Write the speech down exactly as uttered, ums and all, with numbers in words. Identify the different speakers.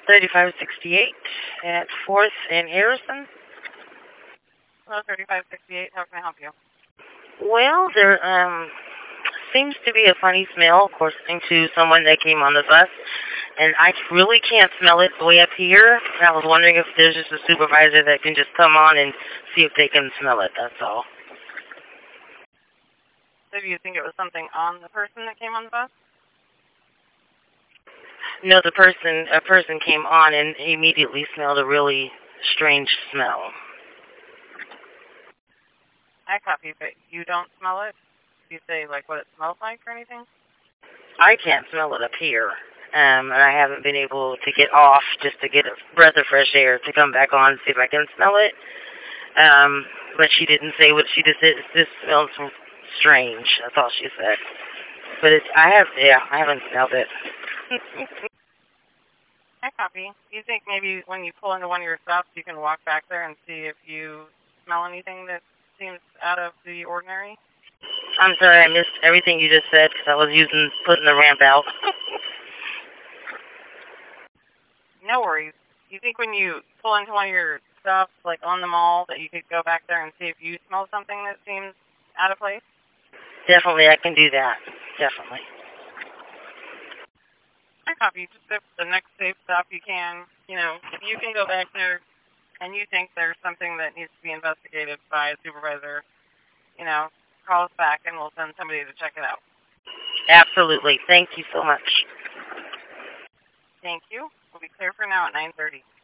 Speaker 1: thirty-five sixty-eight at fourth and Harrison.
Speaker 2: Hello, thirty-five sixty-eight. How can I help you?
Speaker 1: Well, there um seems to be a funny smell, according to someone that came on the bus, and I really can't smell it way up here. And I was wondering if there's just a supervisor that can just come on and see if they can smell it. That's all.
Speaker 2: So do you think it was something on the person that came on the bus?
Speaker 1: No, the person a person came on and immediately smelled a really strange smell.
Speaker 2: I copy, but you don't smell it? Do you say, like, what it smells like or anything?
Speaker 1: I can't smell it up here. Um, and I haven't been able to get off just to get a breath of fresh air to come back on and see if I can smell it. Um, but she didn't say what she just said. This smells strange. That's all she said. But it's, I have, yeah, I haven't smelled it.
Speaker 2: I copy. Do you think maybe when you pull into one of your stops, you can walk back there and see if you smell anything that seems out of the ordinary?
Speaker 1: I'm sorry, I missed everything you just said because I was using, putting the ramp out.
Speaker 2: No worries. Do you think when you pull into one of your stops, like on the mall, that you could go back there and see if you smell something that seems out of place?
Speaker 1: Definitely, I can do that. Definitely.
Speaker 2: I copy. Just if the next safe stop you can, you know, if you can go back there and you think there's something that needs to be investigated by a supervisor, you know, call us back and we'll send somebody to check it out.
Speaker 1: Absolutely. Thank you so much.
Speaker 2: Thank you. We'll be clear for now at nine thirty.